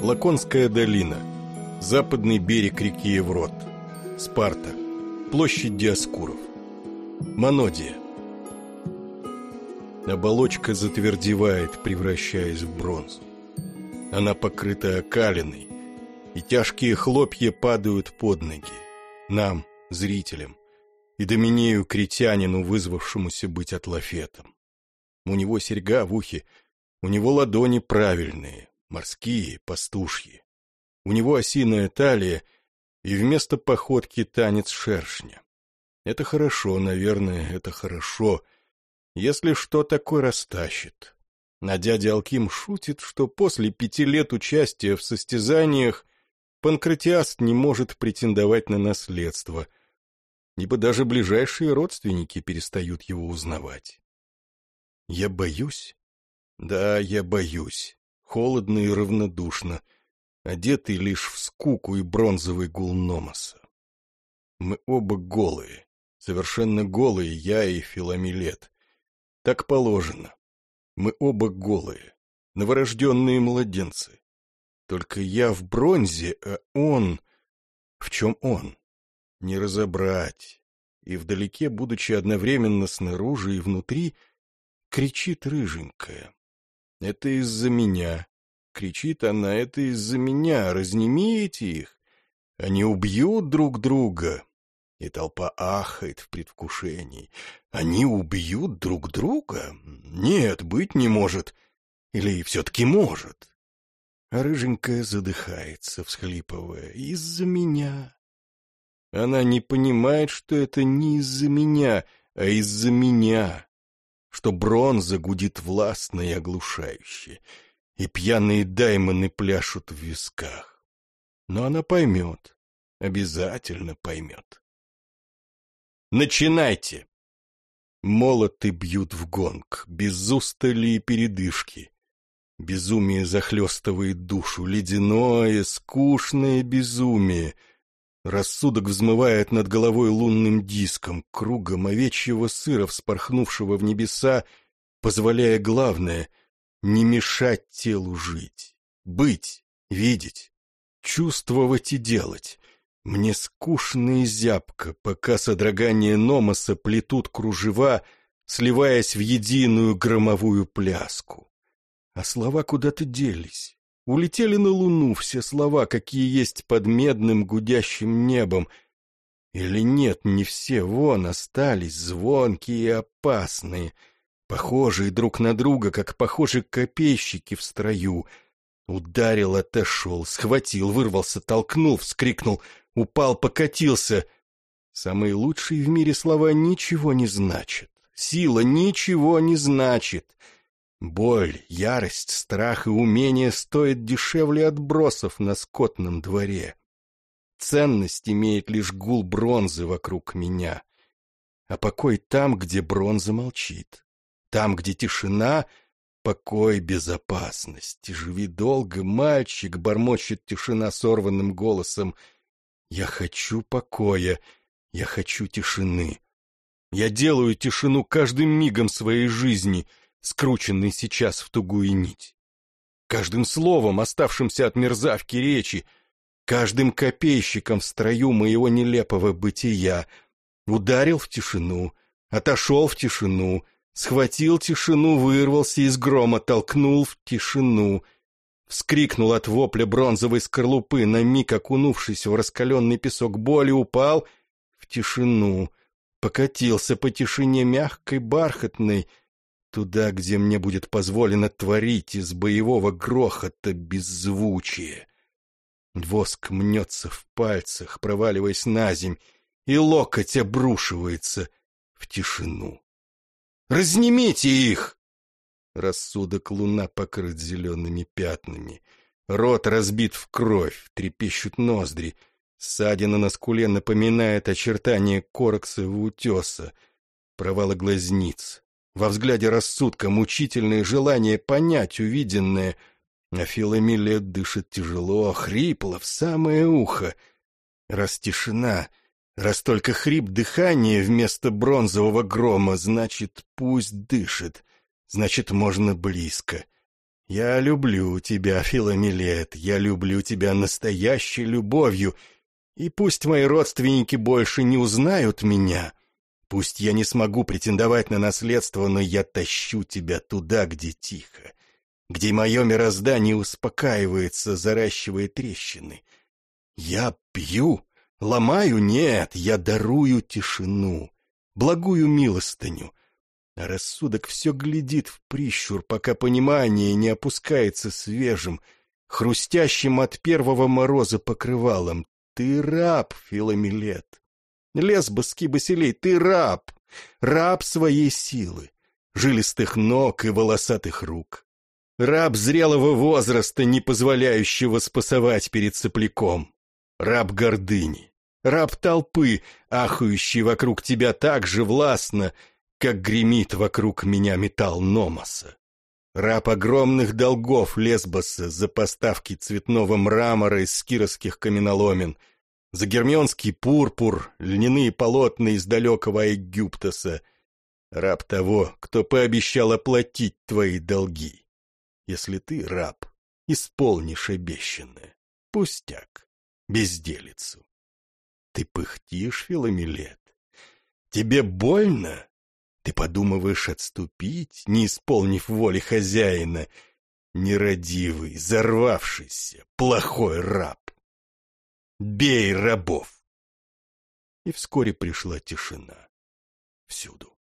Лаконская долина. Западный берег реки Еврот. Спарта. Площадь Диоскуров. Монодия. Оболочка затвердевает, превращаясь в бронзу. Она покрыта окалиной, и тяжкие хлопья падают под ноги. Нам, зрителям, и Доминею критянину, вызвавшемуся быть атлафетом. У него серьга в ухе, у него ладони правильные, морские, пастушьи. У него осиная талия, и вместо походки танец шершня. Это хорошо, наверное, это хорошо, если что, такой растащит. А дядя Алким шутит, что после 5 лет участия в состязаниях Панкратиаст не может претендовать на наследство, ибо даже ближайшие родственники перестают его узнавать. Я боюсь? Да, я боюсь. Холодно и равнодушно, одетый лишь в скуку и бронзовый гул Номоса. Мы оба голые, совершенно голые, я и Филомилет. Так положено. Мы оба голые, новорожденные младенцы. Только я в бронзе, а он... В чем он? Не разобрать. И вдалеке, будучи одновременно снаружи и внутри, кричит рыженькая. Это из-за меня. Кричит она, это из-за меня. Разнимите их. Они убьют друг друга. И толпа ахает в предвкушении. Они убьют друг друга? Нет, быть не может. Или все-таки может? А рыженькая задыхается, всхлипывая. Из-за меня. Она не понимает, что это не из-за меня, а из-за меня. Что бронза гудит властно и оглушающе, и пьяные даймоны пляшут в висках. Но она поймет, обязательно поймет. Начинайте! Молоты бьют в гонг, без устали и передышки. Безумие захлестывает душу, ледяное, скучное безумие. Рассудок взмывает над головой лунным диском, кругом овечьего сыра, вспорхнувшего в небеса, позволяя главное — не мешать телу жить, быть, видеть, чувствовать и делать. Мне скучно и зябко, пока содрогания Номоса плетут кружева, сливаясь в единую громовую пляску. А слова куда-то делись. Улетели на луну все слова, какие есть под медным гудящим небом. Или нет, не все, вон остались, звонкие и опасные, похожие друг на друга, как похожи копейщики в строю. Ударил, отошел, схватил, вырвался, толкнул, вскрикнул, упал, покатился. Самые лучшие в мире слова ничего не значат. Сила ничего не значит. Боль, ярость, страх и умение стоят дешевле отбросов на скотном дворе. Ценность имеет лишь гул бронзы вокруг меня. А покой там, где бронза молчит. Там, где тишина, покой, безопасность. Живи долго, мальчик, бормочет тишина сорванным голосом. Я хочу покоя, я хочу тишины. Я делаю тишину каждым мигом своей жизни, скрученный сейчас в тугую нить. Каждым словом, оставшимся от мерзавки речи, каждым копейщиком в строю моего нелепого бытия, ударил в тишину, отошел в тишину, схватил тишину, вырвался из грома, толкнул в тишину, вскрикнул от вопля бронзовой скорлупы, на миг окунувшись в раскаленный песок боли, упал в тишину, покатился по тишине мягкой, бархатной, туда, где мне будет позволено творить из боевого грохота беззвучие. Воск мнется в пальцах, проваливаясь наземь, и локоть обрушивается в тишину. «Разнимите их!» Рассудок луна покрыт зелеными пятнами. Рот разбит в кровь, трепещут ноздри. Ссадина на скуле напоминает очертания кораксового утеса, провалы глазниц. Во взгляде рассудка мучительное желание понять увиденное, а Филомилет дышит тяжело, хрипло, в самое ухо. Раз тишина, раз только хрип дыхания вместо бронзового грома, значит, пусть дышит, значит, можно близко. Я люблю тебя, Филомилет, я люблю тебя настоящей любовью, и пусть мои родственники больше не узнают меня, пусть я не смогу претендовать на наследство, но я тащу тебя туда, где тихо, где мое мироздание успокаивается, заращивая трещины. Я пью, ломаю? Нет, я дарую тишину, благую милостыню. А рассудок все глядит в прищур, пока понимание не опускается свежим, хрустящим от первого мороза покрывалом. Ты раб, Филомилет. Лесбос Кибасилей, ты раб, раб своей силы, жилистых ног и волосатых рук. Раб зрелого возраста, не позволяющего спасовать перед сопляком. Раб гордыни, раб толпы, ахающий вокруг тебя так же властно, как гремит вокруг меня металл Номоса. Раб огромных долгов Лесбоса за поставки цветного мрамора из скиросских каменоломен, за гермионский пурпур, льняные полотна из далекого Египтоса. Раб того, кто пообещал оплатить твои долги. Если ты, раб, исполнишь обещанное, пустяк, безделицу. Ты пыхтишь, Филомилет? Тебе больно? Ты подумываешь отступить, не исполнив воли хозяина? Нерадивый, зарвавшийся, плохой раб. Бей рабов! И вскоре пришла тишина. Всюду.